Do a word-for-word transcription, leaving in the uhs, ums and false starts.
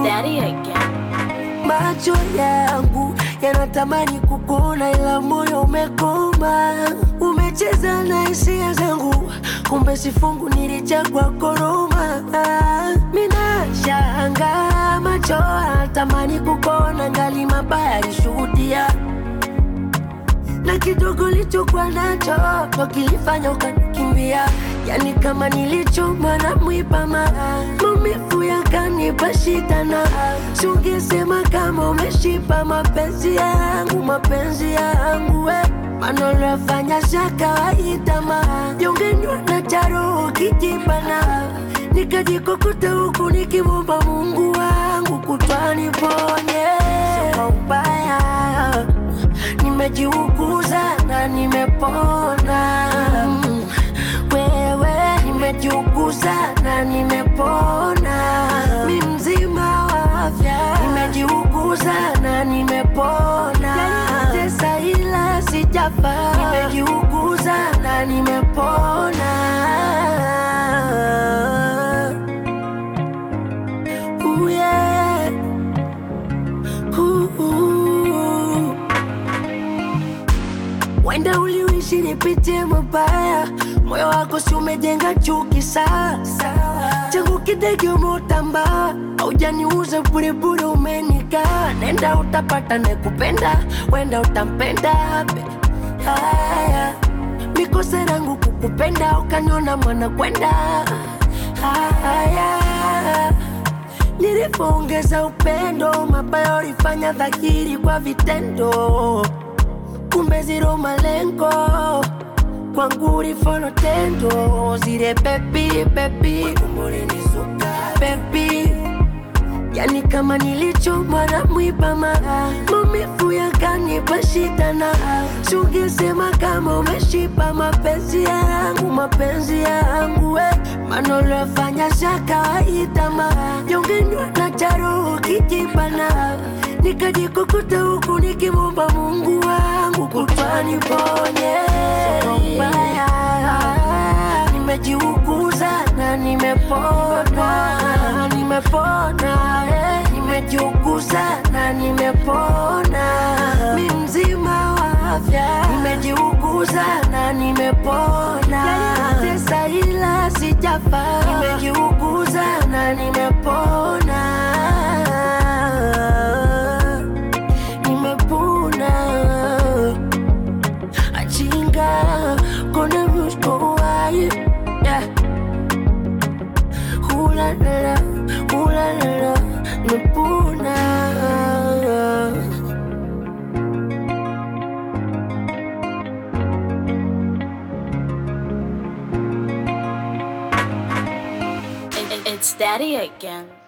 Daddy again. Macho yangu yanatamani kukuona, ila moyo umekoma. Umecheza na hisia zangu, kumbe sifungu nilichagua koroma. Mina shanga macho yanatamani kukuona, ngali mabaya alishuhudia, na kidogo lichokuwa nacho ndo kilifanya ukanikimbia. Yani kama nilichoma na mwiba maa, maumivu yakanipa shida, na sungesema kama umeshiba mapenzi yangu, mapenzi yangu we. Maneno yafanya za kawaida maa, yongenywa na charo kijibana, nikajikukuta huku nikimwomba Mungu wangu kutwa niponye. Sio ubaya, nimejiuguza na nimepona. Wewe nimejiuguza na nimepona. Mi mzima wa afya, nimejiuguza na nimepona. Tesa ila sijafa, nimejiuguza na nimepona. Ooh yeah. Ooh, ooh. Wenda uliishi nipitie mabaya, moyo wako si umejenga chuki sasa. Changu kidege umeutamba, haujaniuza bure bure umenika. Nenda utapata nekupenda, wenda utampenda be. Haya, mikosa yangu kukupenda, ukaniona mwana kwenda. Haya, nilipoongeza upendo, mabaya ulifanya dhahiri kwa vitendo. Kumbe zero malengo, kwangu ulifanya tendo. Zile baby, baby, baby, yani kama nilichoma na mwiba maa, maumivu yakanipa shida, na sungesema kama umeshiba mapenzi yangu, mapenzi yangu we. Maneno yafanya za kawaida maa, yongenywa na charo kijibana, nikajikukuta huku nikimwomba Mungu wangu kutwa niponye. Sio mbaya, nimejiuguza na nimepona, nimepona, eh. Nimejiuguza na nimepona. Mi mzima wa afya, nimejiuguza na nimepona. Tesa ila sijafa, nimejiuguza na nimepona. Gonna lose go away, yeah. Ooh la la la, ooh la la la, nimepona. It's Daddy again.